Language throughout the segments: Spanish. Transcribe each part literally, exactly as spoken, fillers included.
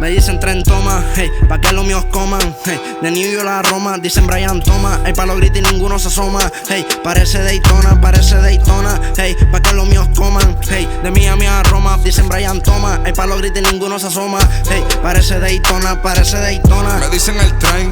Me dicen tren toma, hey, pa' que los míos coman, hey. De New York a Roma, dicen Brian toma, hey, pa' los gritos y ninguno se asoma, hey. Parece Daytona, parece Daytona, hey, pa' que los míos coman, hey. De Miami a Roma, dicen Brian toma, hey, pa' los gritos y ninguno se asoma, hey. Parece Daytona, parece Daytona. Me dicen el tren,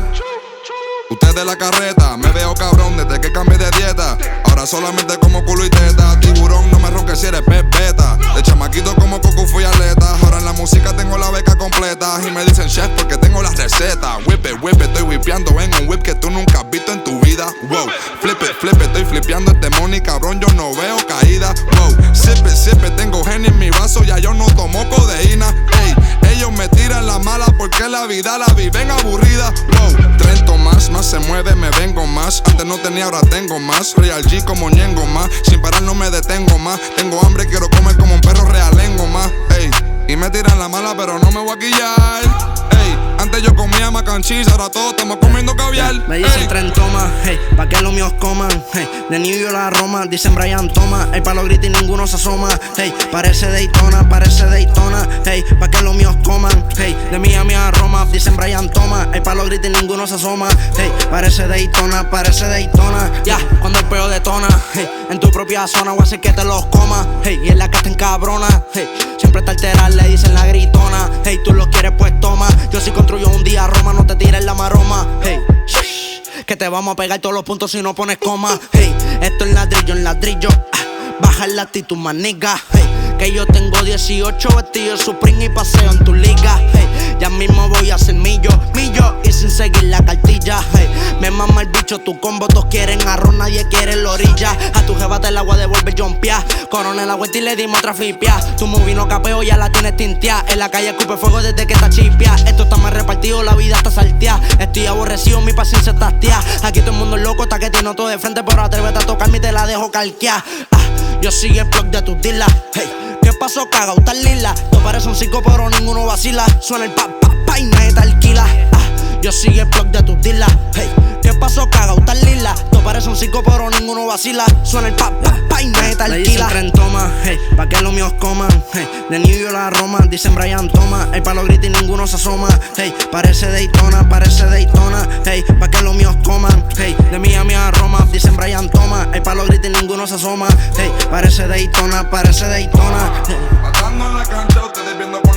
usted de la carreta. Me veo cabrón desde que cambié de dieta. Ahora solamente como culo y teta. Tiburón, no me ronques si eres pepeta. De chamaquito como Coco fui atleta. Ahora en la música tengo la beca completa. Y me dicen chef porque tengo la receta. Whip it, whip it, estoy whipeando en un whip que tú nunca has visto en tu vida. Wow, flip it, flip it, estoy flipeando este money, cabrón, yo no veo caída. Wow, sip it, sip it, tengo Henny en mi vaso, ya yo no tomo codeína. Ey, ellos me tiran la mala porque la vida la viven aburrida. Wow, trento más, más se mueve, me vengo más. Antes no tenía, ahora tengo más. Real G como Ñengo más. Sin parar no me detengo más. Tengo hambre, quiero comer como un perro realengo más. Ey, y me tiran la mala, pero no me voy a quillar. Ey, antes yo comía mac and cheese, ahora todos estamos comiendo caviar. Me dicen tren toma, hey, pa' que los míos coman, hey. De New York a Roma, dicen Brian toma, hey, pa' los gritos y ninguno se asoma, hey. Parece Daytona, parece Daytona, hey, pa' que los míos coman, hey. De Miami a Roma, dicen Brian toma, hey, pa' los gritos y ninguno se asoma, hey. Parece Daytona, parece Daytona, ya, yeah, cuando el peo detona, hey. En tu propia zona voy a hacer que te los comas, hey. Y en la que te encabrona, hey. Siempre te alteras, le dicen la gritona, hey. Tú lo quieres pues toma, yo si construyo un día Roma, no te tires la maroma, hey. Que te vamos a pegar todos los puntos si no pones coma, hey. Esto es ladrillo en ladrillo, ah. Baja la actitud, maniga, hey. Que yo tengo dieciocho vestidos Supreme y paseo en tu liga, hey. Ya mismo voy a ser millo, millo y sin seguir la cartilla, hey. Me mama el bicho, tu combo, todos quieren arroz, nadie quiere la orilla. A tu jeva te la voy a devolver jompia. Corona la vuelta y le dimos otra flipia. Tu movie no capeo, ya la tienes tintia. En la calle escupe fuego desde que está chipia. Esto está más repartido, la vida está saltea. Estoy aborrecido, mi paciencia está tía. Aquí todo el mundo es loco, está que tiene todo de frente, pero atrévete a tocarme y te la dejo calquear. Ah, yo sigue el blog de tus dilas, hey. ¿Qué pasó, caga? Tan lila. Tú pareces un cinco, pero ninguno vacila. Suena el pa, pa, pa y nadie te alquila. Ah, yo sigue el blog de tus dilas, hey. ¿Qué pasó, caga? Tan lila. Tú pareces un cinco, pero ninguno vacila. Suena el pa, pa, pa y nadie te alquila. Me dicen tren toma, hey, pa' que los míos coman, hey. De New York a Roma, dicen Brian toma, hey, pa' los gritos y ninguno se asoma, hey. Parece Daytona, parece Daytona, hey, pa' que los míos coman, hey. De Miami a Roma, dicen Brian toma, hey, pa' los gritos y ninguno se asoma, hey. Parece Daytona, parece Daytona, hey. Matando en la cancha, ustedes viendo por